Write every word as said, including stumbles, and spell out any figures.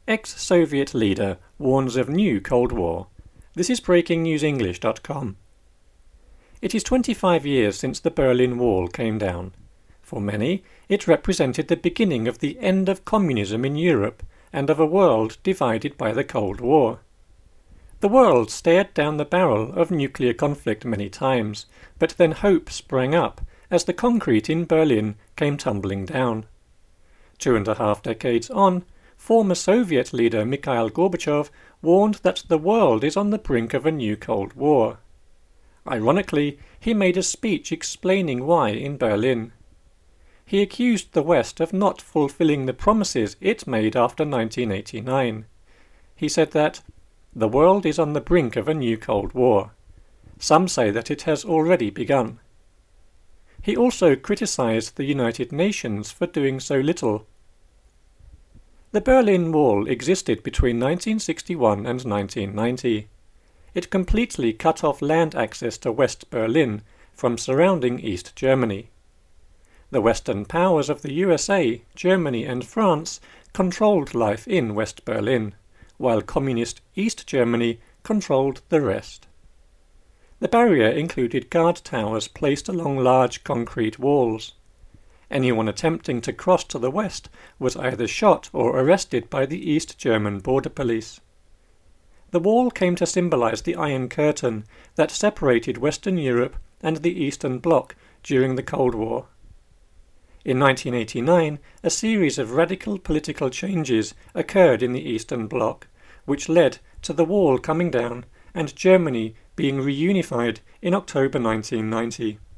Ex-Soviet leader warns of new Cold War. This is breaking news english dot com. It is twenty-five years since the Berlin Wall came down. For many, it represented the beginning of the end of communism in Europe and of a world divided by the Cold War. The world stared down the barrel of nuclear conflict many times, but then hope sprang up as the concrete in Berlin came tumbling down. Two and a half decades on, former Soviet leader Mikhail Gorbachev warned that the world is on the brink of a new Cold War. Ironically, he made a speech explaining why in Berlin. He accused the West of not fulfilling the promises it made after nineteen eighty-nine. He said that the world is on the brink of a new Cold War. Some say that it has already begun. He also criticized the United Nations for doing so little. The Berlin Wall existed between nineteen sixty-one and nineteen ninety. It completely cut off land access to West Berlin from surrounding East Germany. The Western powers of the U S A, Germany and France controlled life in West Berlin, while Communist East Germany controlled the rest. The barrier included guard towers placed along large concrete walls. Anyone attempting to cross to the west was either shot or arrested by the East German border police. The wall came to symbolize the Iron Curtain that separated Western Europe and the Eastern Bloc during the Cold War. In nineteen eighty-nine, a series of radical political changes occurred in the Eastern Bloc, which led to the wall coming down and Germany being reunified in October nineteen ninety.